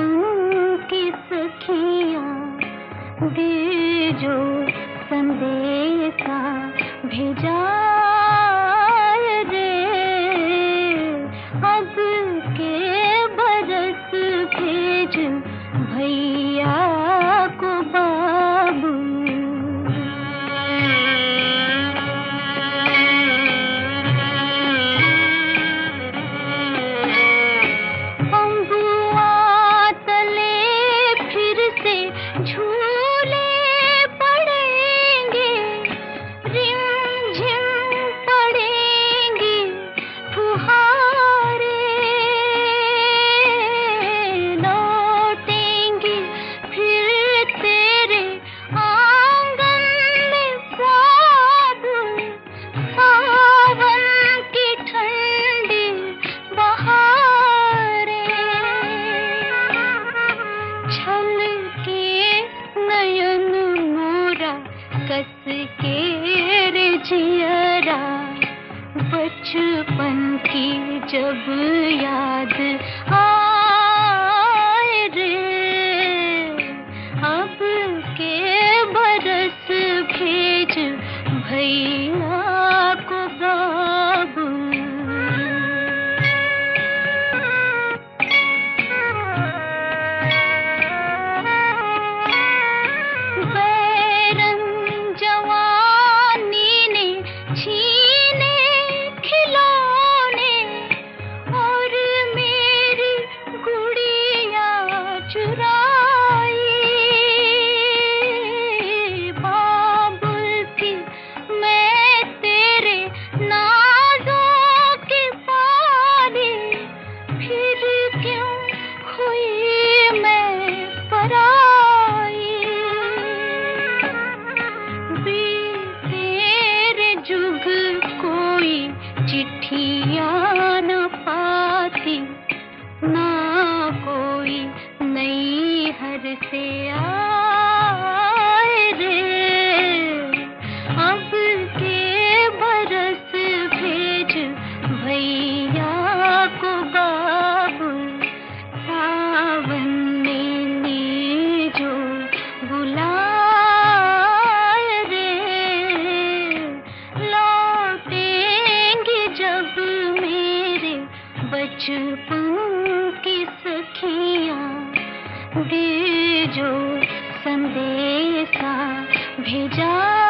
की सखियाँ दे जो संदेशा भेजा रे, अब के बरस भेज भैया को बाबू। कस के रे जियरा बचपन की जब याद आए रे, अब के बरस भेज भैया को बाबू। चिट्ठियाँ न पाती ना कोई नई हर से आए रे, अब के बरस भेज भैया को बाबू। सावन में जो बुलाए रे, बचपन की सखियाँ दे जो संदेशा भेजा।